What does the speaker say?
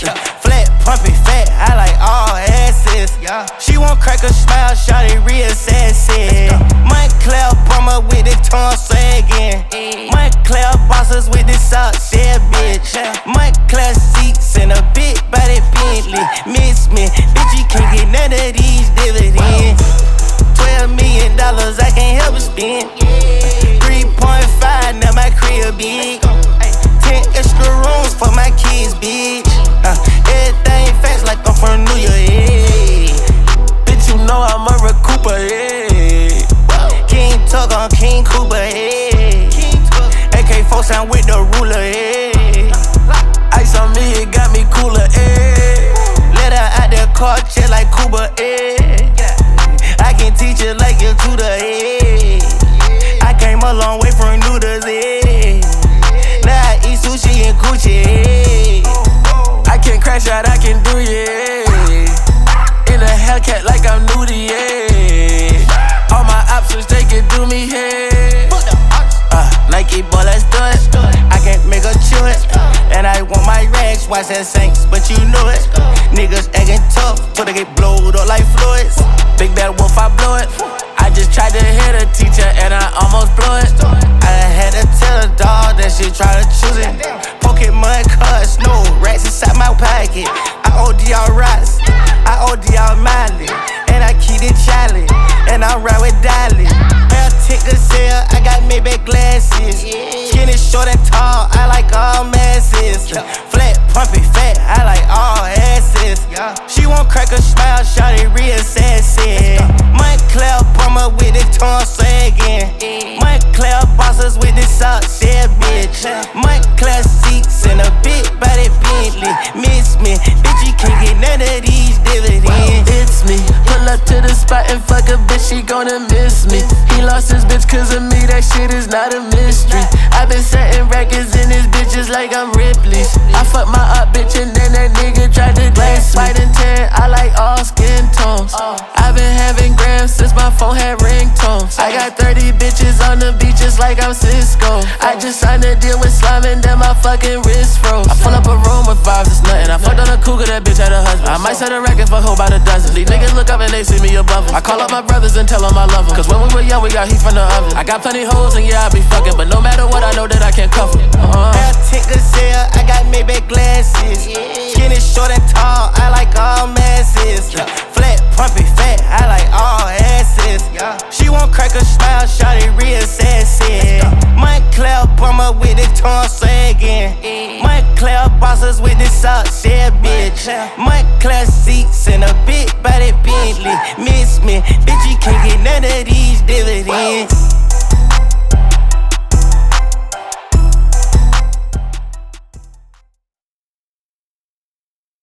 Flat, pumpy, fat, I like all asses. She won't crack a smile, shawty real sassy. Montclair Bummer with the tongue sagging. Montclair bosses with the socks, yeah, bitch. Montclair seats and a big body Bentley. Miss me, bitch, you can't get none of these dividends. $12 million, I can't help but spend. 3.5, now my crib big. 10 extra rooms for my kids, bitch. Everything fast like I'm from New York, yeah. Bitch, you know I'm a recouper, yeah. King Tug on King Cooper, yeah. AK-4 sound with the ruler, yeah. Ice on me, it got me cooler, yeah. Let her out the car, just like Cuba, yeah. I can teach you like your tutor, yeah. I came a long way from noodles, yeah. Now I eat sushi and Gucci, yeah. I can crash out, I can do, yeah. In a Hellcat like I'm nudie, yeah. All my options, they can do me, yeah. Nike ball, let's do it. I can't make a choice. And I want my rags, watch that Saints, but you know it. Niggas acting tough, so they get blowed up like fluids. Big bad wolf, I blow it. I just tried to hit a teacher and I almost blow it. I had to tell a dog that she try to choose it. Pokemon cuts, no rats inside my pocket. I OD all rocks, I OD all Miley. And I keep it challenge, and I ride with Dolly. Hair ticker sale, I got Maybach glasses. Skinny, short and tall, I like all masses. Flat, pumpy, fat, I like all asses. She won't crack a smile, shawty real sassy. Montclair Bummer with the tongue sagging. Montclair bosses with the socks, yeah, bitch. Montclair seats and a big body Bentley. Miss me, bitch, you can't get none of these dividends. It's me, pull up to the spot and fuck a bitch, she gonna miss me. He lost his bitch cause of me, that shit is not a mystery. I been setting records in his bitches like I'm Ripley. I fuck my up bitch and then that nigga tried to glass me. White and tan, I like all skin tones. I been having grams since my phone had ringtones. I got 30 bitches on the beaches like I'm Cisco. I just signed a deal with Slime and then my fucking wrist froze. I pull up a room with vibes, it's nothing. I fucked on a cougar, that bitch had a husband. I might set a record for hoe by the dozen. These niggas look up and they see me above them. I call up my brothers and tell them I love them. Cause when we were young, we got heat from the oven. I got plenty hoes and yeah, I be fucking. But no matter what, I know that I can't cuff them. Hair ticker sale, I got Maybach glasses. Skinny, short and tall, I like all masses. Flat, pumpy, fat, I like all asses. She won't crack a smile, shawty real sassy. Montclair Bummer with the tongue sagging. Montclair bosses with the socks, yeah, bitch. Montclair seats and a big body Bentley. Miss me, bitch, you can't get none of these dividends.